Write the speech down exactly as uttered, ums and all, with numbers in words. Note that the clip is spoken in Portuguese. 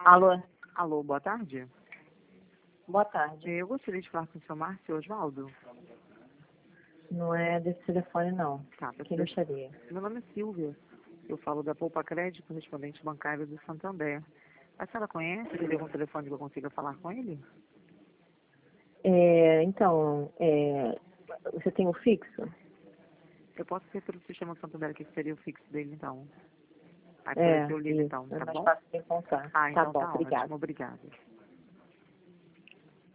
Alô? Alô, boa tarde. Boa tarde. Eu gostaria de falar com o senhor Márcio Osvaldo. Não é desse telefone, não. Tá, Quem deixa- gostaria? Meu nome é Silvia. Eu falo da Poupa Crédito, correspondente bancário do Santander. A senhora conhece? Teria algum telefone que eu consiga falar com ele? É, então, é, você tem o fixo? Eu posso ser pelo sistema Santander aqui, que seria o fixo dele, então. Aí por É, isso eu ligo, isso. então, É tá mais bom? fácil de encontrar. Ah, Tá então bom, tá obrigada. ótimo. Obrigada.